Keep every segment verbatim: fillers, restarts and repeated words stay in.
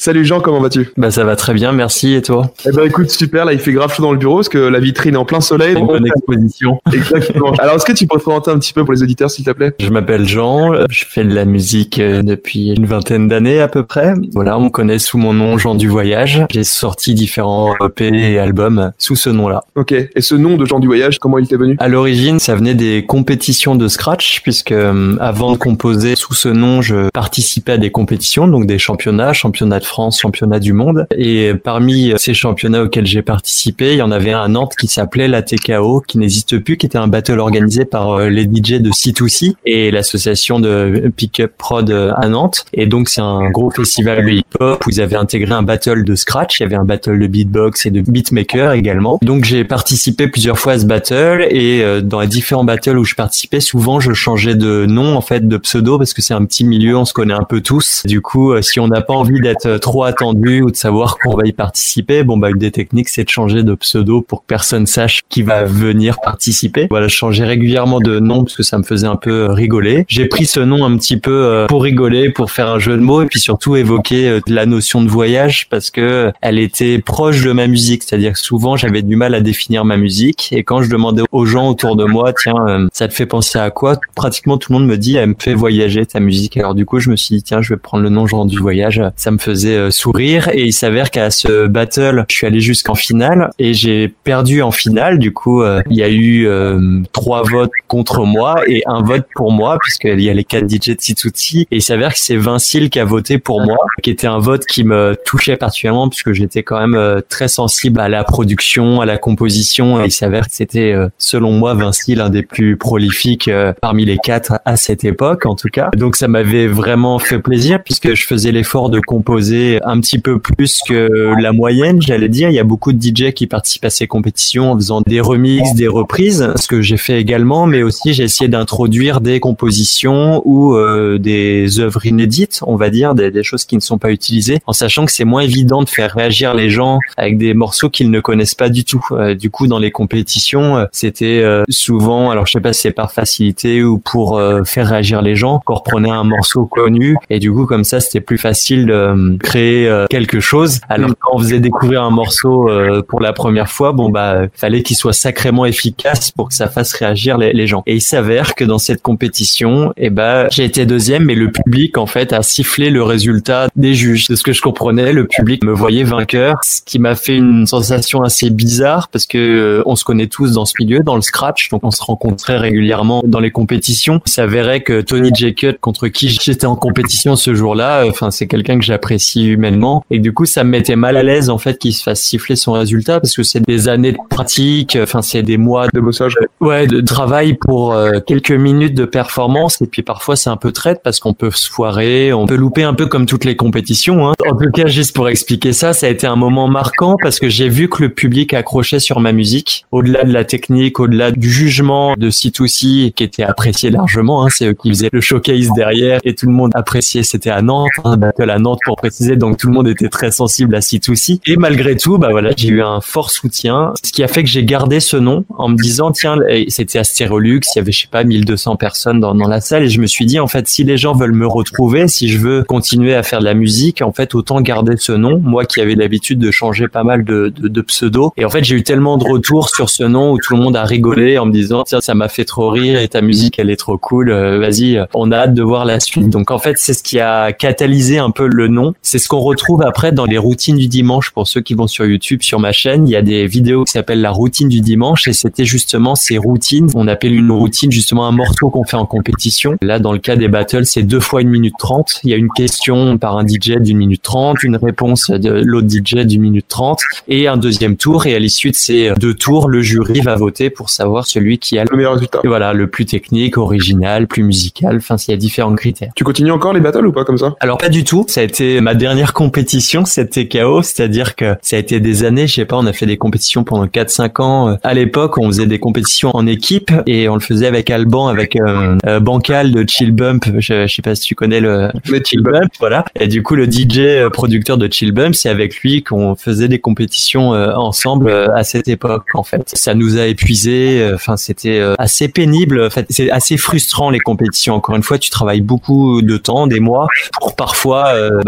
Salut Jean, comment vas-tu? Bah ça va très bien, merci, et toi? Eh ben écoute, super, là il fait grave chaud dans le bureau parce que la vitrine est en plein soleil. Une bonne exposition. Exactement. Alors est-ce que tu peux te présenter un petit peu pour les auditeurs s'il te plaît? Je m'appelle Jean, je fais de la musique depuis une vingtaine d'années à peu près. Voilà, on me connaît sous mon nom Jean du Voyage. J'ai sorti différents E P et albums sous ce nom-là. Ok, et ce nom de Jean du Voyage, comment il t'est venu? À l'origine, ça venait des compétitions de scratch, puisque euh, avant de composer sous ce nom, je participais à des compétitions, donc des championnats, championnats de France, championnats du monde. Et parmi ces championnats auxquels j'ai participé, il y en avait un à Nantes qui s'appelait l'A T K O, qui n'existe plus, qui était un battle organisé par euh, les D J de C deux C et l'association de Pick-up Prod à Nantes. Et donc c'est un gros festival de hip-hop où ils avaient intégré un battle de scratch, il y avait un battle de beatbox et de beatmaker également. Donc j'ai participé plusieurs fois à ce battle et euh, dans les différents battles où je participais, souvent je changeais de nom, en fait, de pseudo, parce que c'est un petit milieu, on se connaît un peu tous. Du coup, euh, si on n'a pas envie d'être trop attendu ou de savoir qu'on va y participer, bon bah une des techniques c'est de changer de pseudo pour que personne sache qui va venir participer. Voilà, je changeais régulièrement de nom parce que ça me faisait un peu rigoler. J'ai pris ce nom un petit peu euh, pour rigoler, pour faire un jeu de mots et puis surtout évoquer euh, la notion de voyage parce que elle était proche de ma musique, c'est-à-dire que souvent j'avais du mal à définir ma musique et quand je demandais aux gens autour de moi, tiens, euh, ça te fait penser à quoi? Pratiquement tout le monde me dit, elle me fait voyager ta musique. Alors du coup, je me suis dit, tiens, je vais prendre le nom Jean du Voyage. Ça me faisait euh, sourire et il s'avère qu'à ce battle, je suis allé jusqu'en finale et j'ai perdu en finale. Du coup, euh, il y a eu euh, trois votes contre moi et un vote pour moi puisqu'il y a les quatre D J de C deux C et il s'avère que c'est Vincile qui a voté pour moi, qui était un vote qui me touchait particulièrement puisque j'étais quand même euh, très sensible à la production, à la composition et il s'avère que c'était euh, selon moi Vincile un des plus prolifiques euh, parmi les quatre à cette époque en tout cas. Donc ça m'avait vraiment fait plaisir puisque je faisais l'effort de composer un petit peu plus que la moyenne, j'allais dire. Il y a beaucoup de D J qui participent à ces compétitions en faisant des remixes, des reprises, ce que j'ai fait également, mais aussi j'ai essayé d'introduire des compositions ou euh, des œuvres inédites, on va dire, des, des choses qui ne sont pas utilisées, en sachant que c'est moins évident de faire réagir les gens avec des morceaux qu'ils ne connaissent pas du tout. Euh, du coup, dans les compétitions, euh, c'était euh, souvent, alors je sais pas si c'est par facilité ou pour euh, faire réagir les gens, qu'on reprenait un morceau connu et du coup, comme ça, c'était plus facile de euh, créer euh, quelque chose. Alors quand on faisait découvrir un morceau euh, pour la première fois, bon bah fallait qu'il soit sacrément efficace pour que ça fasse réagir les, les gens. Et il s'avère que dans cette compétition, eh ben j'ai été deuxième, mais le public en fait a sifflé le résultat des juges. De ce que je comprenais, le public me voyait vainqueur, ce qui m'a fait une sensation assez bizarre parce que euh, on se connaît tous dans ce milieu, dans le scratch, donc on se rencontrait régulièrement dans les compétitions. Il s'avérait que Tony J. Cut, contre qui j'étais en compétition ce jour-là, enfin c'est quelqu'un que j'apprécie humainement et du coup ça me mettait mal à l'aise en fait qu'il se fasse siffler son résultat parce que c'est des années de pratique, enfin c'est des mois de bossage, ouais, de travail pour euh, quelques minutes de performance et puis parfois c'est un peu traite parce qu'on peut se foirer, on peut louper un peu comme toutes les compétitions, hein. En tout cas, juste pour expliquer ça, ça a été un moment marquant parce que j'ai vu que le public accrochait sur ma musique, au-delà de la technique, au-delà du jugement de C deux C qui était apprécié largement, hein, c'est eux qui faisaient le showcase derrière et tout le monde appréciait, c'était à Nantes, un battle à Nantes pour préciser, donc tout le monde était très sensible à C deux C et malgré tout, bah voilà, j'ai eu un fort soutien, ce qui a fait que j'ai gardé ce nom en me disant tiens, c'était à Stérolux, il y avait je sais pas mille deux cents personnes dans, dans la salle et je me suis dit en fait si les gens veulent me retrouver, si je veux continuer à faire de la musique, en fait autant garder ce nom, moi qui avais l'habitude de changer pas mal de, de, de pseudos et en fait j'ai eu tellement de retours sur ce nom où tout le monde a rigolé en me disant tiens ça m'a fait trop rire et ta musique elle est trop cool, euh, vas-y on a hâte de voir la suite. Donc en fait c'est ce qui a catalysé un peu le nom, c'est ce qu'on retrouve après dans les routines du dimanche. Pour ceux qui vont sur YouTube, sur ma chaîne, il y a des vidéos qui s'appellent la routine du dimanche et c'était justement ces routines, on appelle une routine justement un morceau qu'on fait en compétition. Là dans le cas des battles c'est deux fois une minute trente, il y a une question par un D J d'une minute trente, une réponse de l'autre D J d'une minute trente et un deuxième tour et à l'issue de ces deux tours le jury va voter pour savoir celui qui a le meilleur résultat. Et voilà, le plus technique, original, plus musical, enfin il y a différents critères. Tu continues encore les battles ou pas comme ça? Alors pas du tout, ça a été ma dernière compétition, cette T K O, c'est-à-dire que ça a été des années, je sais pas, on a fait des compétitions pendant quatre cinq ans. À l'époque, on faisait des compétitions en équipe et on le faisait avec Alban, avec euh, euh, Bancal de Chill Bump, je, je sais pas si tu connais le, le Chill Bump, voilà. Et du coup, le D J producteur de Chill Bump, c'est avec lui qu'on faisait des compétitions euh, ensemble euh, à cette époque, en fait. Ça nous a épuisés, enfin euh, c'était euh, assez pénible, en fait, c'est assez frustrant les compétitions. Encore une fois, tu travailles beaucoup de temps, des mois, pour parfois euh, bah, avoir un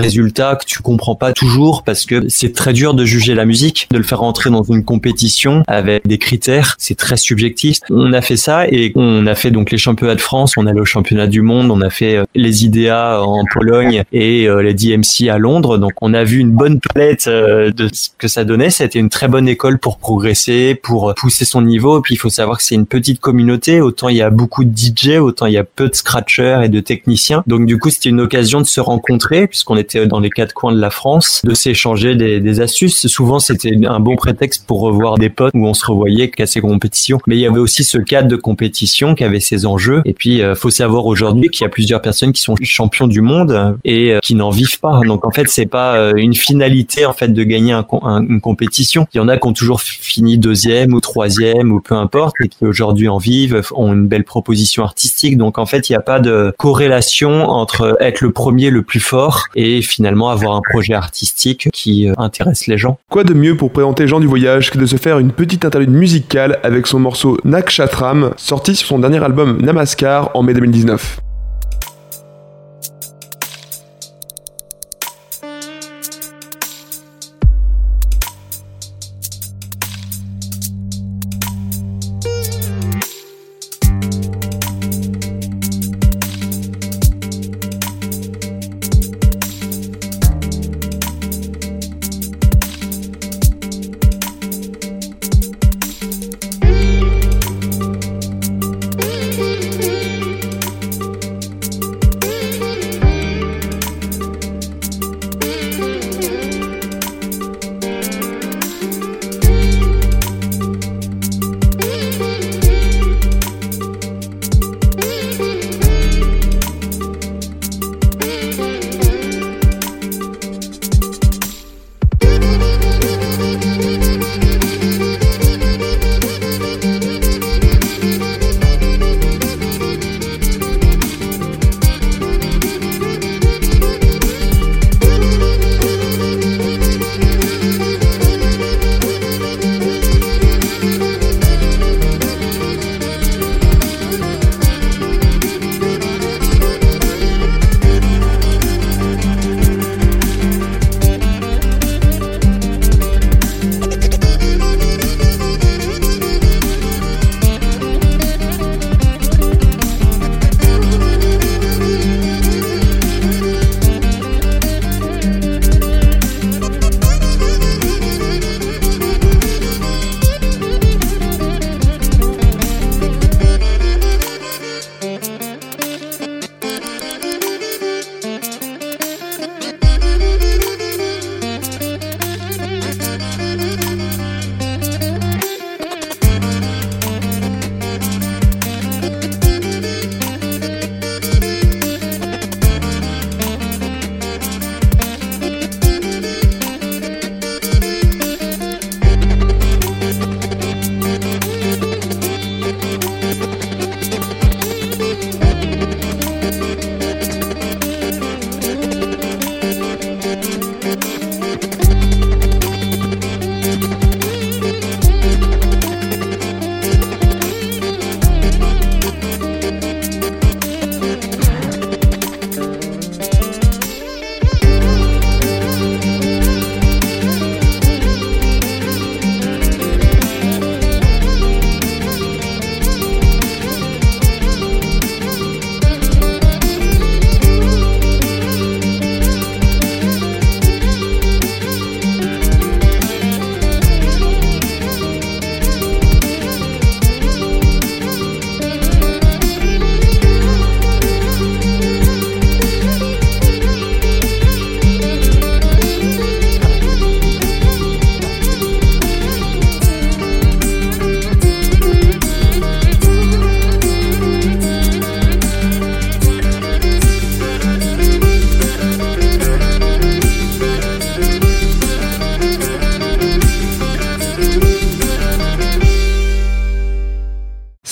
résultats que tu comprends pas toujours parce que c'est très dur de juger la musique, de le faire rentrer dans une compétition avec des critères, c'est très subjectif. On a fait ça et on a fait donc les championnats de France, on allait au championnat du monde, on a fait les I D A en Pologne et les D M C à Londres, donc on a vu une bonne palette de ce que ça donnait. C'était une très bonne école pour progresser, pour pousser son niveau. Et puis il faut savoir que c'est une petite communauté, autant il y a beaucoup de D J, autant il y a peu de scratchers et de techniciens. Donc du coup c'était une occasion de se rencontrer puisqu'on était dans les quatre coins de la France, de s'échanger des, des astuces. Souvent c'était un bon prétexte pour revoir des potes où on se revoyait qu'à ces compétitions. Mais il y avait aussi ce cadre de compétition qui avait ses enjeux. Et puis euh, faut savoir aujourd'hui qu'il y a plusieurs personnes qui sont champions du monde et euh, qui n'en vivent pas. Donc en fait c'est pas euh, une finalité en fait de gagner un, un, une compétition. Il y en a qui ont toujours fini deuxième ou troisième ou peu importe et qui aujourd'hui en vivent, ont une belle proposition artistique. Donc en fait il n'y a pas de corrélation entre être le premier le plus fort et finalement avoir un projet artistique qui euh, intéresse les gens. Quoi de mieux pour présenter Jean du Voyage que de se faire une petite interlude musicale avec son morceau Nakshatram, sorti sur son dernier album Namaskar en mai deux mille dix-neuf.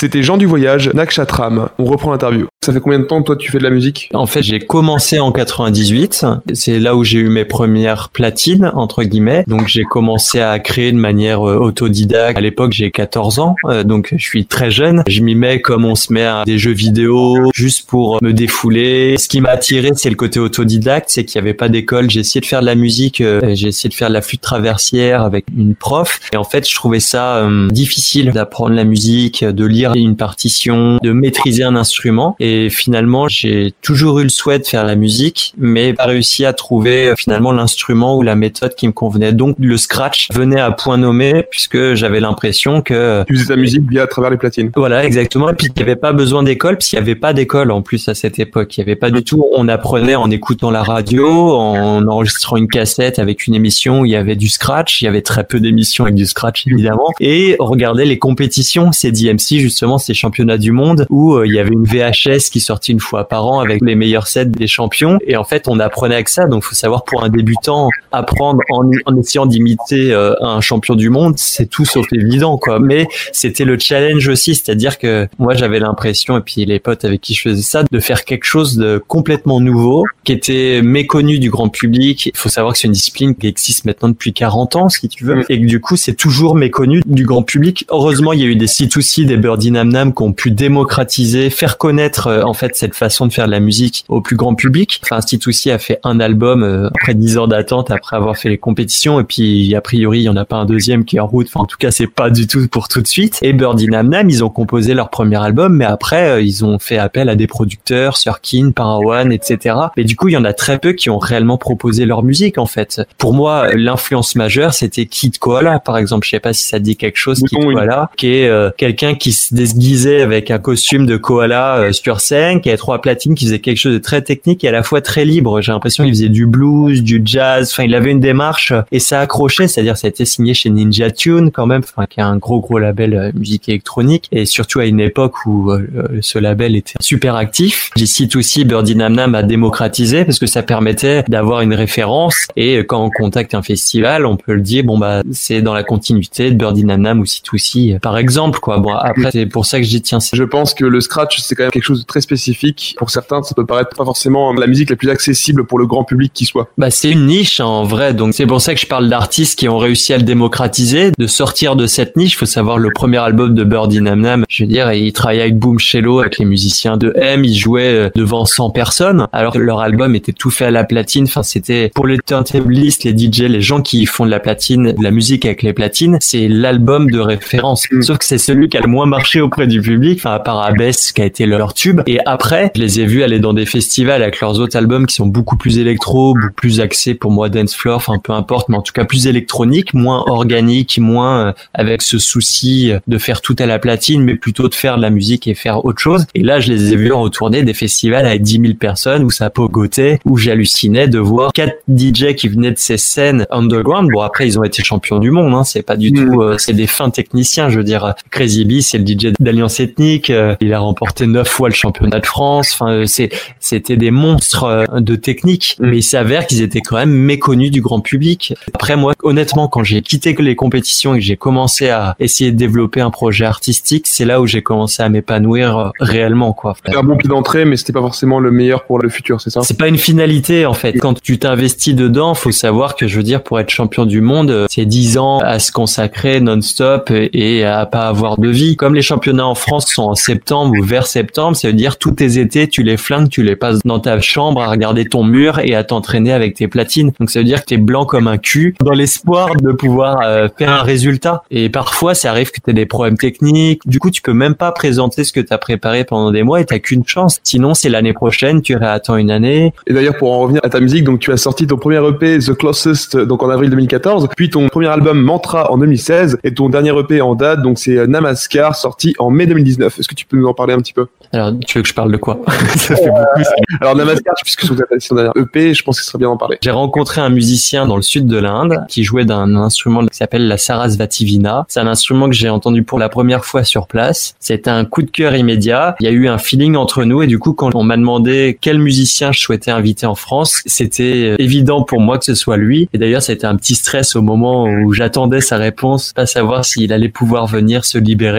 C'était Jean du Voyage, Nakshatram. On reprend l'interview. Ça fait combien de temps, toi, tu fais de la musique? En fait, j'ai commencé en quatre-vingt-dix-huit. C'est là où j'ai eu mes premières platines, entre guillemets. Donc, j'ai commencé à créer de manière euh, autodidacte. À l'époque, j'ai quatorze ans, euh, donc je suis très jeune. Je m'y mets comme on se met à des jeux vidéo, juste pour me défouler. Ce qui m'a attiré, c'est le côté autodidacte, c'est qu'il n'y avait pas d'école. J'ai essayé de faire de la musique, euh, j'ai essayé de faire de la flûte traversière avec une prof. Et en fait, je trouvais ça euh, difficile d'apprendre la musique, de lire une partition, de maîtriser un instrument. Et Et finalement, j'ai toujours eu le souhait de faire la musique, mais pas réussi à trouver euh, finalement l'instrument ou la méthode qui me convenait. Donc le scratch venait à point nommé puisque j'avais l'impression que... Tu faisais ta musique via à travers les platines. Voilà, exactement. Et puis il n'y avait pas besoin d'école, puisqu'il n'y avait pas d'école en plus à cette époque. Il n'y avait pas du tout. On apprenait en écoutant la radio, en enregistrant une cassette avec une émission où il y avait du scratch. Il y avait très peu d'émissions avec du scratch évidemment. Et on regardait les compétitions, ces D M C justement, ces championnats du monde où euh, il y avait une V H S qui sortait une fois par an avec les meilleurs sets des champions. Et en fait, on apprenait avec ça. Donc, faut savoir, pour un débutant, apprendre en, en essayant d'imiter euh, un champion du monde, c'est tout sauf évident, quoi. Mais c'était le challenge aussi, c'est-à-dire que moi, j'avais l'impression, et puis les potes avec qui je faisais ça, de faire quelque chose de complètement nouveau, qui était méconnu du grand public. Il faut savoir que c'est une discipline qui existe maintenant depuis quarante ans, si tu veux, et que du coup, c'est toujours méconnu du grand public. Heureusement, il y a eu des C deux C, des Birdie Nam Nam qui ont pu démocratiser, faire connaître euh, en fait cette façon de faire de la musique au plus grand public. Enfin, C deux C a fait un album euh, après dix ans d'attente, après avoir fait les compétitions, et puis a priori il y en a pas un deuxième qui est en route. Enfin, en tout cas, c'est pas du tout pour tout de suite. Et Birdie Nam Nam, ils ont composé leur premier album, mais après euh, ils ont fait appel à des producteurs, Surkin, Parawan, et cetera. Mais du coup, il y en a très peu qui ont réellement proposé leur musique en fait. Pour moi, l'influence majeure, c'était Kid Koala, par exemple. Je sais pas si ça te dit quelque chose, Kid oui. Koala, qui est euh, quelqu'un qui se déguisait avec un costume de koala euh, sur scène, qui avait trois platines, qui faisait quelque chose de très technique et à la fois très libre. J'ai l'impression qu'il faisait du blues, du jazz. Enfin, il avait une démarche et ça accrochait. C'est-à-dire, ça a été signé chez Ninja Tune quand même, enfin, qui est un gros gros label euh, musique électronique, et surtout à une époque où euh, ce label était super actif. J'y cite aussi Birdie Nam Nam a démocratisé parce que ça permettait d'avoir une référence, et quand on contacte un festival, on peut le dire, bon bah c'est dans la continuité de Birdie Nam Nam ou C deux C par exemple, quoi. Bon, après c'est pour ça que je dis tiens, c'est... Je pense que le scratch, c'est quand même quelque chose de très spécifique. Pour certains, ça peut paraître pas forcément la musique la plus accessible pour le grand public qui soit. Bah, c'est une niche, hein, en vrai. Donc, c'est pour ça que je parle d'artistes qui ont réussi à le démocratiser, de sortir de cette niche. Faut savoir, le premier album de Birdie Nam Nam, je veux dire, il travaillait avec Boom Shello, avec les musiciens de M, ils jouaient devant cent personnes, alors que leur album était tout fait à la platine. Enfin, c'était, pour les turntablistes, les D J, les gens qui font de la platine, de la musique avec les platines, c'est l'album de référence. Mm. Sauf que c'est celui qui a le moins marché auprès du public, enfin, à part Abyss, qui a été leur tube. Et après, je les ai vus aller dans des festivals avec leurs autres albums qui sont beaucoup plus électro, beaucoup plus axés pour moi dance floor, enfin peu importe, mais en tout cas plus électronique, moins organique, moins euh, avec ce souci de faire tout à la platine, mais plutôt de faire de la musique et faire autre chose. Et là, je les ai vus en retourner des festivals avec dix mille personnes où ça pogotait, où j'hallucinais de voir quatre D J qui venaient de ces scènes underground. Bon, après, ils ont été champions du monde, hein, c'est pas du tout, euh, c'est des fins techniciens, je veux dire. Crazy B, c'est le D J d'Alliance Ethnique, euh, il a remporté neuf fois le championnat de France. Enfin, c'est, c'était des monstres de technique, mais il s'avère qu'ils étaient quand même méconnus du grand public. Après, moi, honnêtement, quand j'ai quitté les compétitions et que j'ai commencé à essayer de développer un projet artistique, c'est là où j'ai commencé à m'épanouir réellement, quoi. C'était un bon pied d'entrée, mais c'était pas forcément le meilleur pour le futur, c'est ça? C'est pas une finalité, en fait. Quand tu t'investis dedans, faut savoir que, je veux dire, pour être champion du monde, c'est dix ans à se consacrer non-stop et à pas avoir de vie. Comme les championnats en France sont en septembre ou vers septembre, ça veut dire tous tes étés, tu les flingues, tu les passes dans ta chambre à regarder ton mur et à t'entraîner avec tes platines. Donc ça veut dire que t'es blanc comme un cul dans l'espoir de pouvoir euh, faire un résultat. Et parfois, ça arrive que t'aies des problèmes techniques. Du coup, tu peux même pas présenter ce que t'as préparé pendant des mois et t'as qu'une chance. Sinon, c'est l'année prochaine, tu réattends une année. Et d'ailleurs, pour en revenir à ta musique, donc tu as sorti ton premier E P The Closest donc en avril deux mille quatorze, puis ton premier album Mantra en deux mille seize et ton dernier E P en date, donc c'est Namaskar, sorti en mai deux mille dix-neuf. Est-ce que tu peux nous en parler un petit peu? Alors, tu veux que je parle de quoi? Ça fait beaucoup. Ça. Alors Namaskar, puisque c'est ton dernier E P, je pense qu'il serait bien d'en parler. J'ai rencontré un musicien dans le sud de l'Inde qui jouait d'un instrument qui s'appelle la Sarasvati Veena. C'est un instrument que j'ai entendu pour la première fois sur place. C'était un coup de cœur immédiat. Il y a eu un feeling entre nous et du coup, quand on m'a demandé quel musicien je souhaitais inviter en France, c'était évident pour moi que ce soit lui. Et d'ailleurs, ça a été un petit stress au moment où j'attendais sa réponse, pas savoir s'il allait pouvoir venir se libérer. Et dès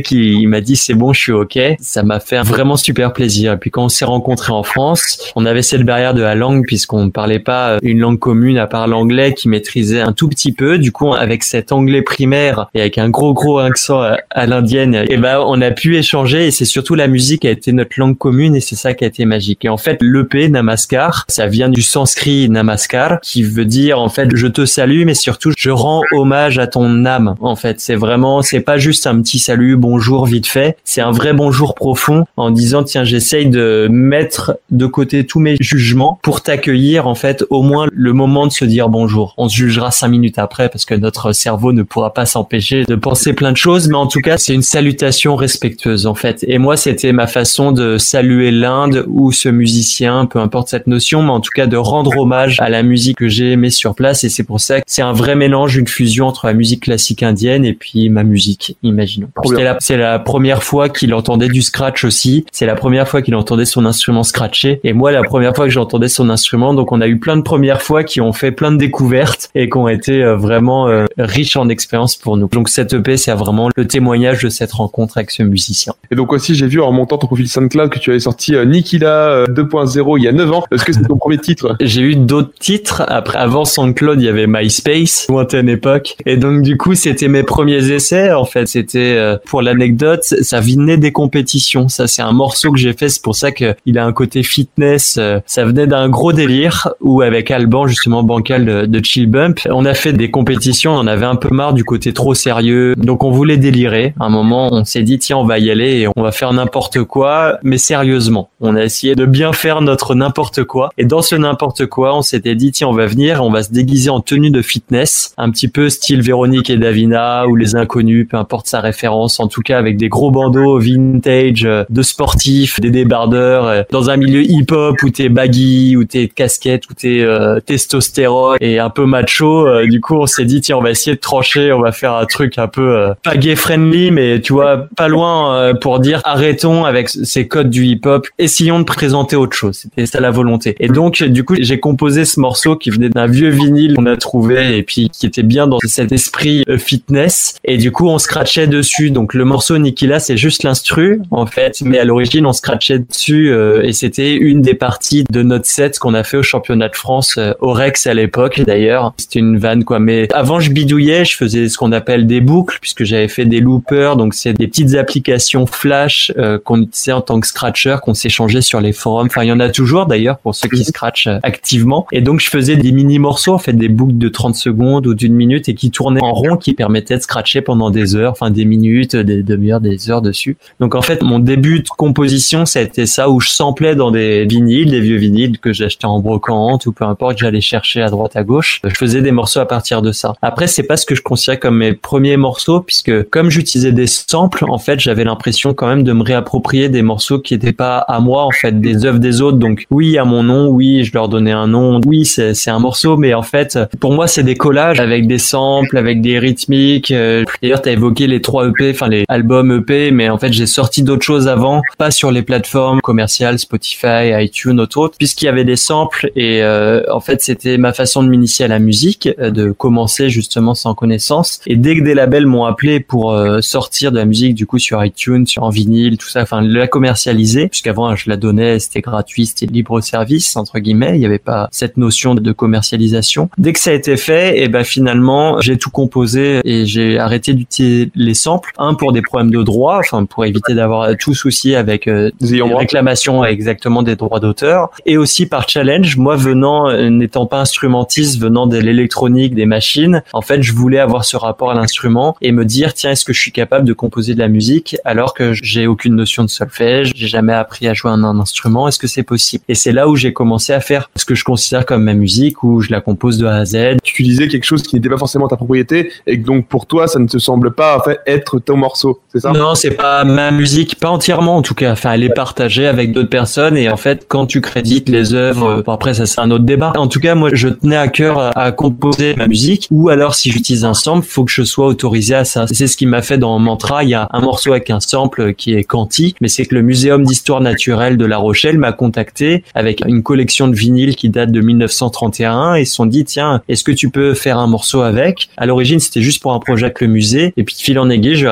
il, il m'a dit c'est bon, je suis ok. Ça m'a fait un vraiment super plaisir. Et puis quand on s'est rencontrés en France, on avait cette barrière de la langue puisqu'on ne parlait pas une langue commune à part l'anglais qu'il maîtrisait un tout petit peu. Du coup, avec cet anglais primaire et avec un gros gros accent à, à l'indienne, et ben on a pu échanger et c'est surtout la musique qui a été notre langue commune et c'est ça qui a été magique. Et en fait, l'E P Namaskar, ça vient du sanskrit Namaskar qui veut dire en fait je te salue mais surtout je rends hommage à ton âme. En fait, c'est vraiment c'est pas juste un petit salut, bonjour vite fait, c'est un vrai bonjour profond en disant tiens, j'essaye de mettre de côté tous mes jugements pour t'accueillir en fait au moins le moment de se dire bonjour. On se jugera cinq minutes après parce que notre cerveau ne pourra pas s'empêcher de penser plein de choses, mais en tout cas, c'est une salutation respectueuse en fait. Et moi, c'était ma façon de saluer l'Inde ou ce musicien, peu importe cette notion, mais en tout cas de rendre hommage à la musique que j'ai aimée sur place et c'est pour ça que c'est un vrai mélange, une fusion entre la musique classique indienne et puis ma musique, imaginons. C'était la, c'est la première fois qu'il entendait du scratch aussi, c'est la première fois qu'il entendait son instrument scratché et moi la première fois que j'entendais son instrument, donc on a eu plein de premières fois qui ont fait plein de découvertes et qui ont été vraiment euh, riches en expérience pour nous. Donc cette E P, c'est vraiment le témoignage de cette rencontre avec ce musicien. Et donc aussi, j'ai vu en montant ton profil SoundCloud que tu avais sorti euh, Nikila euh, deux point zéro il y a neuf ans. Est-ce que c'est ton premier titre? J'ai eu d'autres titres. Après, avant SoundCloud, il y avait MySpace, lointaine époque. Et donc du coup, c'était mes premiers essais. En fait, c'était euh, pour l'anecdote, ça venait des compétitions. Ça, c'est un morceau que j'ai fait. C'est pour ça que il a un côté fitness. Euh, ça venait d'un gros délire où avec Alban, justement Bancal de, de Chill Bump, on a fait des compétitions. On avait un peu marre du côté trop sérieux. Donc on voulait délirer. À un moment, on s'est dit tiens, on va y aller et on va faire n'importe quoi, mais sérieusement. On a essayé de bien faire notre n'importe quoi. Et dans ce n'importe quoi, on s'était dit tiens, on va venir, on va se déguiser en tenue de fitness, un petit peu style Véronique et Davina ou Les Inconnus, peu importe sa référence. En tout cas, avec des gros bandeaux vintage de sportifs, des débardeurs, dans un milieu hip-hop où t'es baggy, où t'es casquette, où t'es euh, testostérone et un peu macho. Euh, du coup, on s'est dit tiens, on va essayer de trancher, on va faire un truc un peu euh, pas gay friendly, mais tu vois, pas loin euh, pour dire arrêtons avec ces codes du hip-hop, essayons de présenter autre chose. C'était ça la volonté. Et donc, du coup, j'ai composé ce morceau qui venait d'un vieux vinyle qu'on a trouvé et puis qui était bien dans cet esprit euh, fitness. Et du coup, on scratchait dessus. Donc, le morceau Nikila, c'est juste l'instru, en fait, mais à l'origine, on scratchait dessus euh, et c'était une des parties de notre set qu'on a fait au championnat de France, euh, au Rex à l'époque, d'ailleurs. C'était une vanne, quoi. Mais avant, je bidouillais, je faisais ce qu'on appelle des boucles, puisque j'avais fait des loopers, donc c'est des petites applications flash euh, qu'on utilisait en tant que scratcher, qu'on s'échangeait sur les forums. Enfin, il y en a toujours d'ailleurs pour ceux qui scratchent euh, activement. Et donc, je faisais des mini morceaux, en fait, des boucles de trente secondes ou d'une minute et qui tournaient en rond, qui permettaient de scratcher pendant des heures, enfin des minutes, des demi-heures, des heures dessus. Donc, en fait, mon début de composition, ça a été ça où je samplais dans des vinyles, des vieux vinyles que j'achetais en brocante ou peu importe, que j'allais chercher à droite à gauche. Je faisais des morceaux à partir de ça. Après, c'est pas ce que je considérais comme mes premiers morceaux, puisque comme j'utilisais des samples, en fait, j'avais l'impression quand même de me réapproprier des morceaux qui étaient pas à moi, en fait, des œuvres des autres. Donc, oui, à mon nom, oui, je leur donnais un nom, oui, c'est, c'est un morceau, mais en fait, pour moi, c'est des collages avec des samples, avec des rythmiques. D'ailleurs, t'as évoqué les trois E P, enfin, les albums E P, mais en fait, j'ai sorti d'autres choses avant, pas sur les plateformes commerciales, Spotify, iTunes, autres, puisqu'il y avait des samples et, euh, en fait, c'était ma façon de m'initier à la musique, de commencer justement sans connaissance. Et dès que des labels m'ont appelé pour euh, sortir de la musique, du coup, sur iTunes, sur en vinyle, tout ça, enfin, la commercialiser, puisqu'avant, je la donnais, c'était gratuit, c'était libre service, entre guillemets, il n'y avait pas cette notion de commercialisation. Dès que ça a été fait, et ben finalement, j'ai tout composé et j'ai arrêté d'utiliser les samples. Un, pour des problèmes de droit, enfin, pour éviter d'avoir tout souci avec euh, des réclamations exactement des droits d'auteur. Et aussi par challenge, moi, venant, euh, n'étant pas instrumentiste, venant de l'électronique, des machines, en fait, je voulais avoir ce rapport à l'instrument et me dire, tiens, est-ce que je suis capable de composer de la musique alors que j'ai aucune notion de solfège, j'ai jamais appris à jouer un, un instrument, est-ce que c'est possible? Et c'est là où j'ai commencé à faire ce que je considère comme ma musique, où je la compose de A à Z. Tu disais quelque chose qui n'était pas forcément ta propriété et que donc pour toi, ça ne te semble pas en fait être ton morceau, c'est ça? Non, c'est pas ma musique, pas entièrement en tout cas. Enfin, elle est partagée avec d'autres personnes et en fait, quand tu crédites les œuvres, bon, après ça c'est un autre débat. En tout cas, moi, je tenais à cœur à, à composer ma musique, ou alors si j'utilise un sample, faut que je sois autorisé à ça. C'est ce qui m'a fait dans Mantra. Il y a un morceau avec un sample qui est Canti, mais c'est que le Muséum d'histoire naturelle de La Rochelle m'a contacté avec une collection de vinyles qui date de mille neuf cent trente et un et ils se sont dit tiens, est-ce que tu peux faire un morceau avec? À l'origine, c'était juste pour un projet avec le musée et puis de fil en aiguille, je leur ai dit tiens,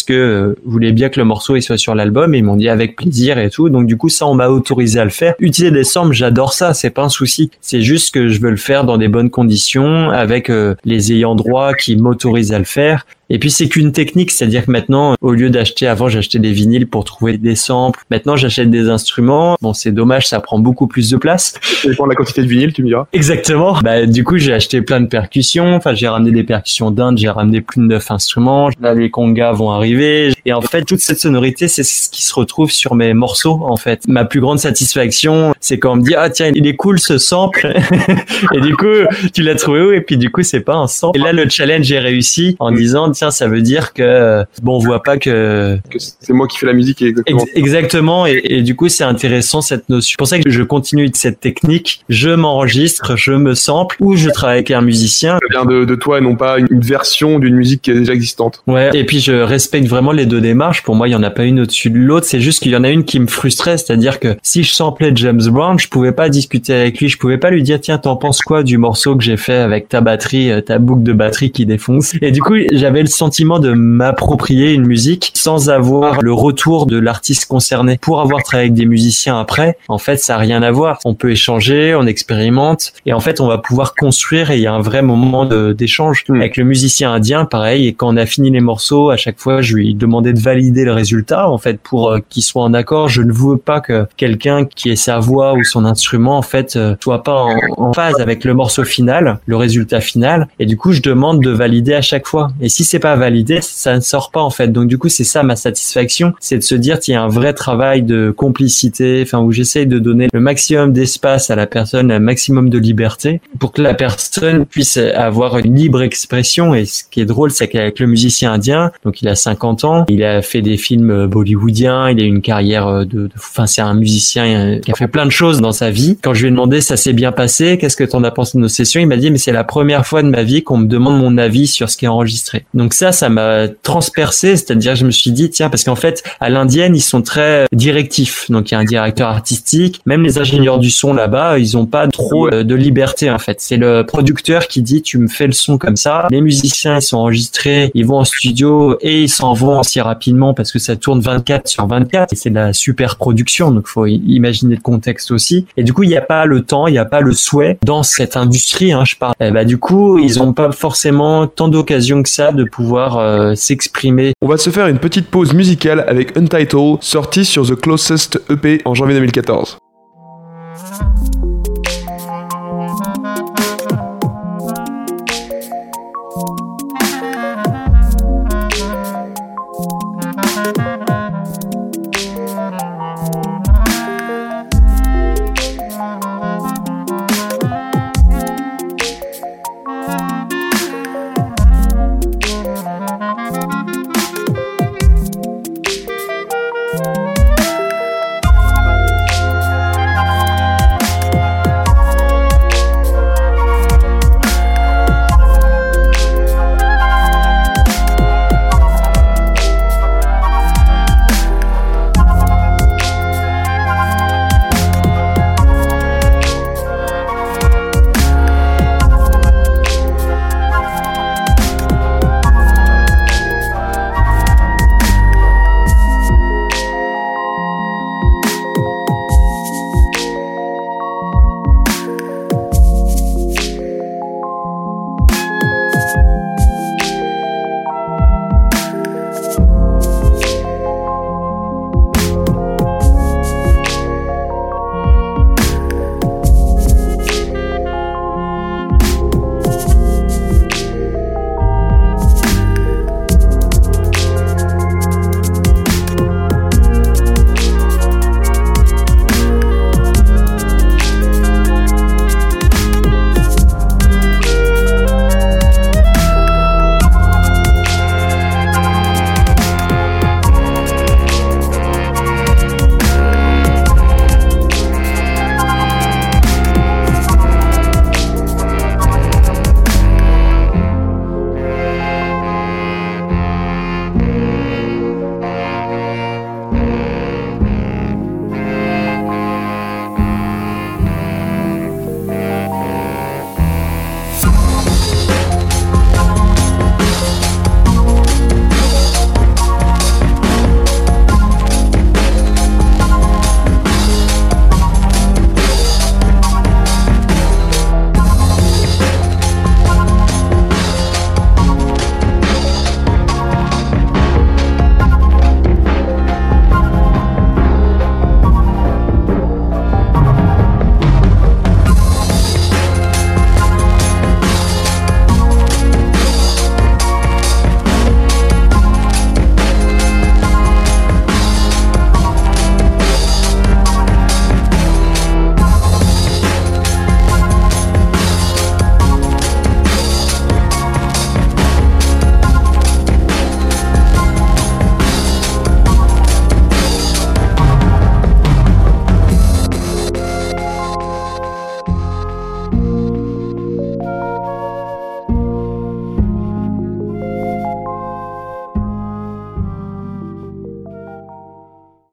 est-ce que euh, vous voulez bien que le morceau il soit sur l'album? Et ils m'ont dit avec plaisir et tout. Donc du coup ça on m'a autorisé à le faire. Utiliser des samples, j'adore ça, c'est pas un souci. C'est juste que je veux le faire dans des bonnes conditions avec euh, les ayants droit qui m'autorisent à le faire. Et puis c'est qu'une technique, c'est-à-dire que maintenant, au lieu d'acheter, avant j'achetais des vinyles pour trouver des samples, maintenant j'achète des instruments. Bon, c'est dommage, ça prend beaucoup plus de place. Ça dépend de la quantité de vinyle, tu me diras. Exactement. Bah du coup j'ai acheté plein de percussions, enfin j'ai ramené des percussions d'Inde, j'ai ramené plus de neuf instruments. Là les congas vont arriver. Et en fait toute cette sonorité, c'est ce qui se retrouve sur mes morceaux en fait. Ma plus grande satisfaction, c'est quand on me dit ah tiens il est cool ce sample. Et du coup tu l'as trouvé où? Et puis du coup c'est pas un sample. Et là le challenge est réussi en disant tiens ça veut dire que bon on voit pas que que c'est moi qui fais la musique. Exactement. Exactement. Et, et du coup c'est intéressant cette notion. C'est pour ça que je continue cette technique. Je m'enregistre, je me sample ou je travaille avec un musicien. Ça vient de, de toi et non pas une, une version d'une musique qui est déjà existante. Ouais. Et puis je respecte vraiment les deux démarches. Pour moi il y en a pas une au-dessus de l'autre. C'est juste qu'il y en a une qui me frustrait, c'est-à-dire que si je samplais James Brown, je pouvais pas discuter avec lui, je pouvais pas lui dire tiens t'en penses quoi du morceau que j'ai fait avec ta batterie, ta boucle de batterie qui défonce. Et du coup j'avais le sentiment de m'approprier une musique sans avoir le retour de l'artiste concerné. Pour avoir travaillé avec des musiciens après, en fait, ça a rien à voir. On peut échanger, on expérimente, et en fait, on va pouvoir construire, et il y a un vrai moment de, d'échange. Mmh. Avec le musicien indien, pareil, et quand on a fini les morceaux, à chaque fois, je lui demandais de valider le résultat, en fait, pour euh, qu'il soit en accord. Je ne veux pas que quelqu'un qui ait sa voix ou son instrument, en fait, euh, soit pas en, en phase avec le morceau final, le résultat final, et du coup, je demande de valider à chaque fois. Et si c'est pas validé, ça ne sort pas en fait. Donc du coup, c'est ça ma satisfaction, c'est de se dire qu'il y a un vrai travail de complicité, enfin où j'essaye de donner le maximum d'espace à la personne, un maximum de liberté pour que la personne puisse avoir une libre expression. Et ce qui est drôle, c'est qu'avec le musicien indien, donc il a cinquante ans, il a fait des films bollywoodiens, il a une carrière de, enfin c'est un musicien qui a fait plein de choses dans sa vie. Quand je lui ai demandé ça s'est bien passé, qu'est-ce que t'en as pensé de nos sessions, il m'a dit mais c'est la première fois de ma vie qu'on me demande mon avis sur ce qui est enregistré. Donc ça, ça m'a transpercé, c'est-à-dire je me suis dit tiens parce qu'en fait à l'indienne ils sont très directifs, donc il y a un directeur artistique, même les ingénieurs du son là-bas ils ont pas trop de liberté en fait, c'est le producteur qui dit tu me fais le son comme ça, les musiciens ils sont enregistrés, ils vont en studio et ils s'en vont aussi rapidement parce que ça tourne vingt-quatre sur vingt-quatre et c'est de la super production, donc faut imaginer le contexte aussi, et du coup il n'y a pas le temps, il n'y a pas le souhait dans cette industrie hein, je parle, et bah du coup ils ont pas forcément tant d'occasions que ça de pouvoir euh, s'exprimer. On va se faire une petite pause musicale avec Untitled, sorti sur The Closest E P en janvier deux mille quatorze.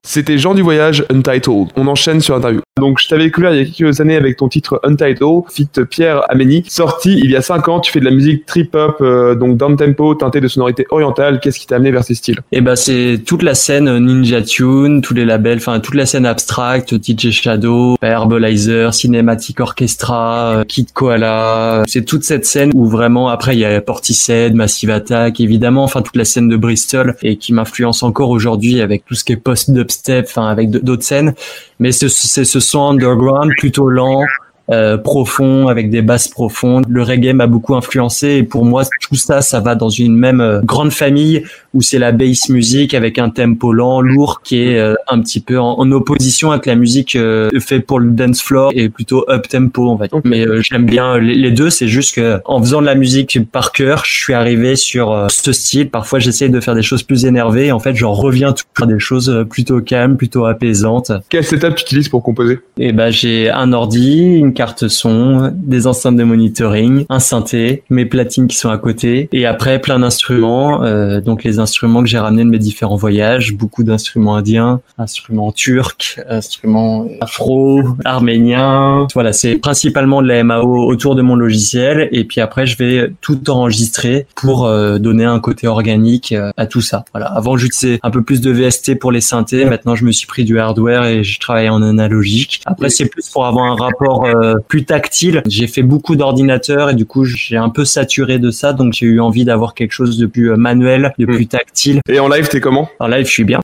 C'était Jean du Voyage, Untitled. On enchaîne sur l'interview. Donc, je t'avais découvert il y a quelques années avec ton titre Untitled, feat Pierre Améni. Sorti il y a cinq ans, tu fais de la musique trip-hop, euh, donc down-tempo, teintée de sonorités orientales. Qu'est-ce qui t'a amené vers ces styles? Eh ben, c'est toute la scène Ninja Tune, tous les labels, enfin, toute la scène abstract, D J Shadow, Herbalizer, Cinematic Orchestra, Kid Koala. C'est toute cette scène où vraiment, après, il y a Portishead, Massive Attack, évidemment, enfin, toute la scène de Bristol et qui m'influence encore aujourd'hui avec tout ce qui est post-dubstep, enfin, avec d'autres scènes. Mais c'est ce, ce son underground plutôt lent, euh, profond, avec des basses profondes. Le reggae m'a beaucoup influencé et pour moi, tout ça, ça va dans une même euh, grande famille où c'est la bass music avec un tempo lent, lourd, qui est euh, un petit peu en, en opposition avec la musique euh, faite pour le dance floor et plutôt up tempo, on va dire. Okay. Mais euh, j'aime bien les, les deux, c'est juste que en faisant de la musique par cœur, je suis arrivé sur euh, ce style. Parfois, j'essaye de faire des choses plus énervées et en fait, j'en reviens toujours à des choses plutôt calmes, plutôt apaisantes. Quel setup tu utilises pour composer? Eh ben, j'ai un ordi, une carte son, des enceintes de monitoring, un synthé, mes platines qui sont à côté et après plein d'instruments, euh, donc les instruments que j'ai ramenés de mes différents voyages, beaucoup d'instruments indiens, instruments turcs, instruments afro, arméniens. Voilà, c'est principalement de la M A O autour de mon logiciel et puis après je vais tout enregistrer pour euh, donner un côté organique euh, à tout ça. Voilà, avant j'utilisais un peu plus de V S T pour les synthés, maintenant je me suis pris du hardware et je travaille en analogique. Après c'est plus pour avoir un rapport euh, plus tactile. J'ai fait beaucoup d'ordinateurs et du coup j'ai un peu saturé de ça, donc j'ai eu envie d'avoir quelque chose de plus manuel, de plus tactile. Et en live, t'es comment? En live, je suis bien.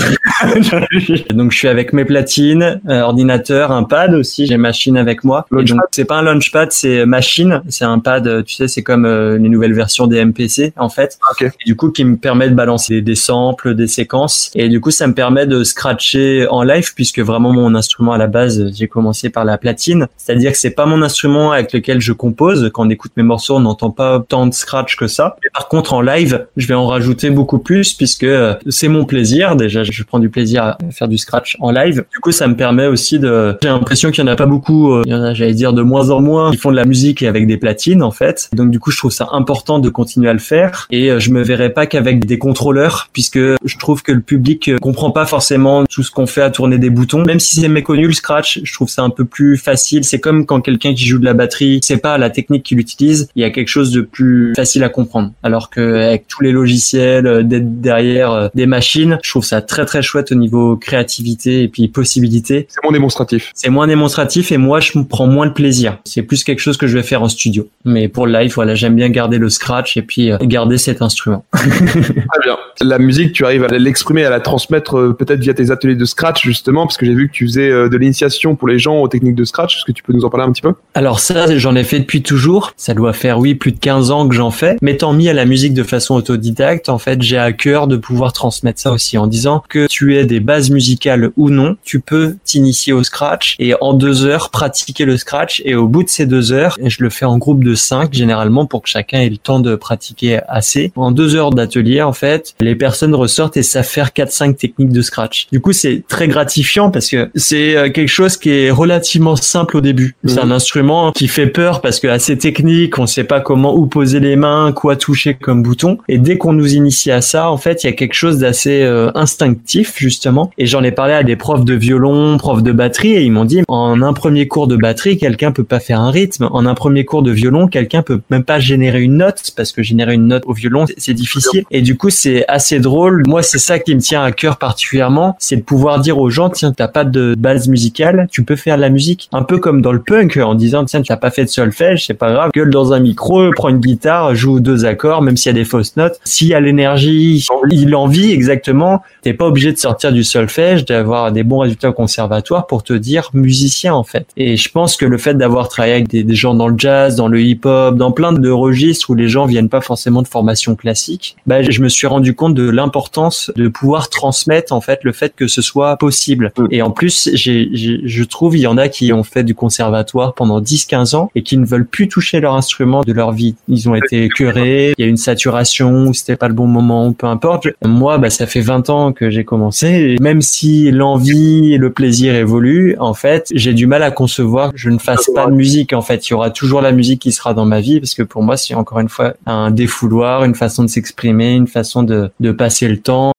Donc je suis avec mes platines, euh, ordinateur, un pad aussi. J'ai machine avec moi. Et donc c'est pas un launchpad, c'est machine. C'est un pad, tu sais, c'est comme euh, les nouvelles versions des M P C en fait. Okay. Et du coup qui me permet de balancer des samples, des séquences. Et du coup ça me permet de scratcher en live puisque vraiment mon instrument à la base, j'ai commencé par la platine. C'est-à-dire que c'est pas mon instrument avec lequel je compose. Quand on écoute mes morceaux, on n'entend pas tant de scratch que ça. Mais par contre, en live, je vais en rajouter beaucoup plus puisque c'est mon plaisir. Déjà, je prends du plaisir à faire du scratch en live. Du coup, ça me permet aussi de... J'ai l'impression qu'il y en a pas beaucoup. Il y en a, j'allais dire, de moins en moins qui font de la musique avec des platines, en fait. Donc, du coup, je trouve ça important de continuer à le faire. Et je me verrai pas qu'avec des contrôleurs puisque je trouve que le public comprend pas forcément tout ce qu'on fait à tourner des boutons. Même si c'est méconnu, le scratch, je trouve ça un peu plus facile. C'est comme quand quelqu'un qui joue de la batterie, c'est pas la technique qu'il utilise, il y a quelque chose de plus facile à comprendre. Alors que avec tous les logiciels, d'être derrière des machines, je trouve ça très très chouette au niveau créativité et puis possibilité. C'est moins démonstratif. C'est moins démonstratif et moi je me prends moins de plaisir. C'est plus quelque chose que je vais faire en studio. Mais pour le live, voilà, j'aime bien garder le scratch et puis garder cet instrument. Très bien. La musique, tu arrives à l'exprimer, à la transmettre peut-être via tes ateliers de scratch justement, parce que j'ai vu que tu faisais de l'initiation pour les gens aux techniques de scratch. Est-ce que tu peux nous en parler un petit peu? Alors ça, j'en ai fait depuis toujours. Ça doit faire, oui, plus de quinze ans que j'en fais. M'étant mis à la musique de façon autodidacte, en fait, j'ai à cœur de pouvoir transmettre ça aussi en disant que tu aies des bases musicales ou non, tu peux t'initier au scratch et en deux heures pratiquer le scratch et au bout de ces deux heures, et je le fais en groupe de cinq généralement pour que chacun ait le temps de pratiquer assez. En deux heures d'atelier, en fait, les personnes ressortent et savent faire quatre cinq techniques de scratch. Du coup, c'est très gratifiant parce que c'est quelque chose qui est relativement simple au début. Mmh. C'est un instrument qui fait peur parce que assez technique, on sait pas comment où poser les mains, quoi toucher comme bouton. Et dès qu'on nous initie à ça, en fait, il y a quelque chose d'assez euh, instinctif justement. Et j'en ai parlé à des profs de violon, profs de batterie, et ils m'ont dit en un premier cours de batterie, quelqu'un peut pas faire un rythme. En un premier cours de violon, quelqu'un peut même pas générer une note parce que générer une note au violon, c'est difficile. Et du coup, c'est assez drôle. Moi, c'est ça qui me tient à cœur particulièrement, c'est de pouvoir dire aux gens, tiens, t'as pas de base musicale, tu peux faire de la musique. Un peu comme dans le punk, en disant, tiens, tu n'as pas fait de solfège, c'est pas grave, gueule dans un micro, prends une guitare, joue deux accords, même s'il y a des fausses notes. S'il y a l'énergie, l'envie, exactement, t'es pas obligé de sortir du solfège, d'avoir des bons résultats au conservatoire pour te dire musicien, en fait. Et je pense que le fait d'avoir travaillé avec des, des gens dans le jazz, dans le hip-hop, dans plein de registres où les gens viennent pas forcément de formation classique, bah, je me suis rendu compte de l'importance de pouvoir transmettre, en fait, le fait que ce soit possible. Et en plus, j'ai, j'ai, je trouve, il y en a qui ont fait du conservatoire pendant dix quinze ans et qui ne veulent plus toucher leur instrument de leur vie. Ils ont été écœurés, il y a une saturation, ou c'était pas le bon moment, peu importe. Moi, bah, ça fait vingt ans que j'ai commencé. Et même si l'envie et le plaisir évoluent, en fait, j'ai du mal à concevoir que je ne fasse pas de musique. En fait, il y aura toujours la musique qui sera dans ma vie parce que pour moi, c'est encore une fois un défouloir, une façon de s'exprimer, une façon de, de passer le temps.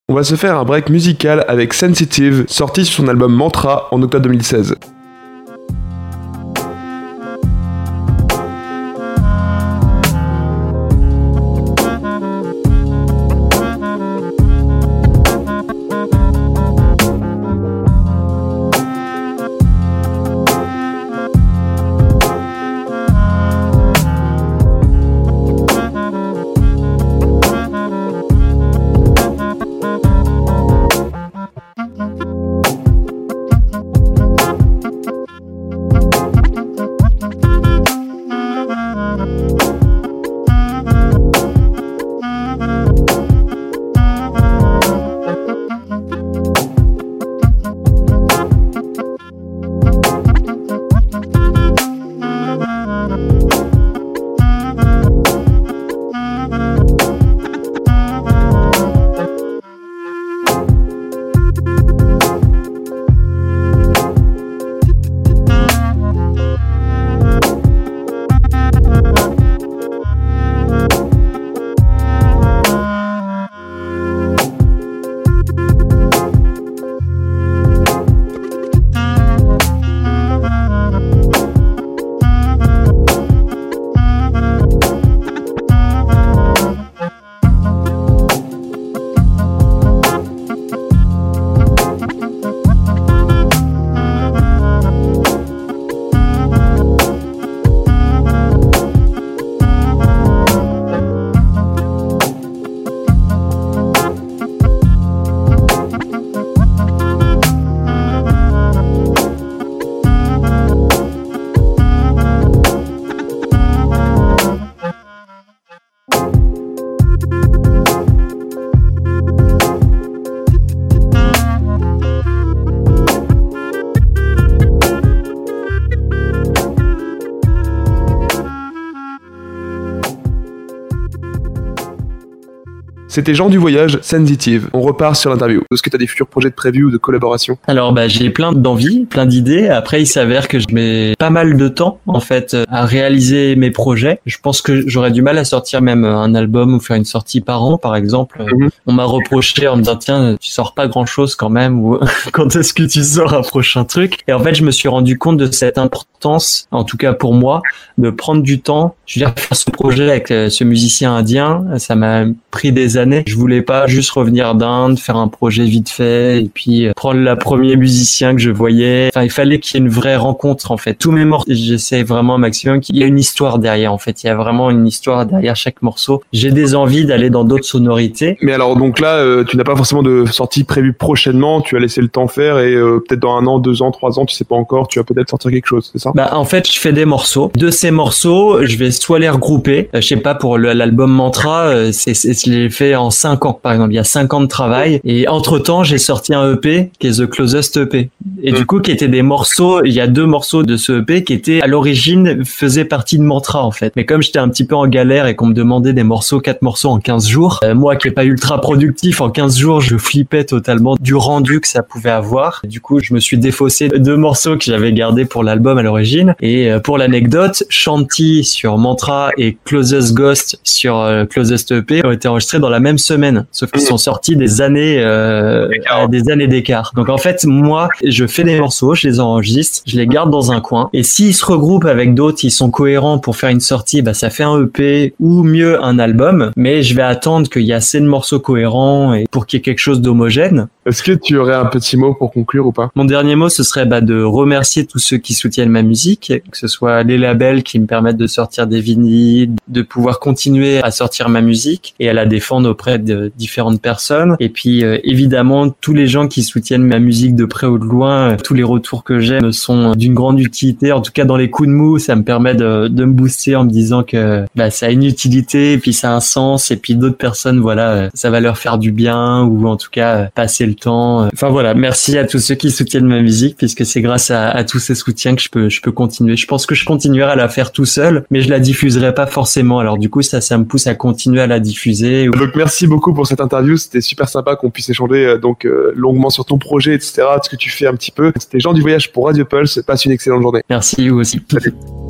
On va se faire un break musical avec Sensitive, sorti sur son album Mantra en octobre deux mille seize. C'était Jean du Voyage, Sensitive. On repart sur l'interview. Est-ce que tu as des futurs projets de preview ou de collaboration? Alors bah j'ai plein d'envies, plein d'idées. Après il s'avère que je mets pas mal de temps en fait à réaliser mes projets. Je pense que j'aurais du mal à sortir même un album ou faire une sortie par an par exemple. Mm-hmm. On m'a reproché en me disant tiens tu sors pas grand chose quand même ou quand est-ce que tu sors un prochain truc? Et en fait je me suis rendu compte de cette importance, en tout cas pour moi, de prendre du temps. Je veux dire faire ce projet avec ce musicien indien, ça m'a pris des années. Je voulais pas juste revenir d'Inde, faire un projet vite fait et puis prendre le premier musicien que je voyais. Enfin, il fallait qu'il y ait une vraie rencontre en fait. Tous mes morceaux, j'essaie vraiment au maximum qu'il y ait une histoire derrière en fait. Il y a vraiment une histoire derrière chaque morceau. J'ai des envies d'aller dans d'autres sonorités. Mais alors donc là, euh, tu n'as pas forcément de sortie prévue prochainement. Tu as laissé le temps faire et euh, peut-être dans un an, deux ans, trois ans, tu sais pas encore. Tu vas peut-être sortir quelque chose, c'est ça? Bah en fait, je fais des morceaux. De ces morceaux, je vais soit les regrouper. Euh, je sais pas pour le, l'album Mantra, euh, c'est, c'est, je l'ai fait en cinq ans par exemple. Il y a cinq ans de travail et entre temps, j'ai sorti un E P qui est The Closest E P. Et mmh. du coup, qui étaient des morceaux. Il y a deux morceaux de ce E P qui étaient à l'origine faisaient partie de Mantra en fait. Mais comme j'étais un petit peu en galère et qu'on me demandait des morceaux, quatre morceaux en quinze jours, euh, moi qui est pas ultra productif, en quinze jours, je flippais totalement du rendu que ça pouvait avoir. Du coup, je me suis défaussé de deux morceaux que j'avais gardés pour l'album à l'origine. Et euh, pour l'anecdote, Shanti sur Mantra et Closest Ghost sur euh, Closest E P ont été enregistrés dans la même semaine, sauf qu'ils sont sortis des années, euh, à des années d'écart. Donc en fait, moi, je fais des morceaux, je les enregistre, je les garde dans un coin. Et s'ils se regroupent avec d'autres, ils sont cohérents pour faire une sortie, bah ça fait un E P ou mieux un album. Mais je vais attendre qu'il y ait assez de morceaux cohérents et pour qu'il y ait quelque chose d'homogène. Est-ce que tu aurais un petit mot pour conclure ou pas? Mon dernier mot, ce serait bah, de remercier tous ceux qui soutiennent ma musique, que ce soit les labels qui me permettent de sortir des vinyles, de pouvoir continuer à sortir ma musique et à la défendre auprès de différentes personnes. Et puis euh, évidemment, tous les gens qui soutiennent ma musique de près ou de loin, euh, tous les retours que j'ai me sont d'une grande utilité. En tout cas, dans les coups de mou, ça me permet de, de me booster en me disant que bah, ça a une utilité et puis ça a un sens. Et puis d'autres personnes, voilà, euh, ça va leur faire du bien ou en tout cas euh, passer le temps. Enfin voilà, merci à tous ceux qui soutiennent ma musique puisque c'est grâce à, à tous ces soutiens que je peux je peux continuer. Je pense que je continuerai à la faire tout seul, mais je la diffuserai pas forcément. Alors du coup, ça ça me pousse à continuer à la diffuser. Donc merci beaucoup pour cette interview, c'était super sympa qu'on puisse échanger euh, donc euh, longuement sur ton projet, et cetera, de ce que tu fais un petit peu. C'était Jean du Voyage pour Radio Pulse, passe une excellente journée. Merci, vous aussi. Salut.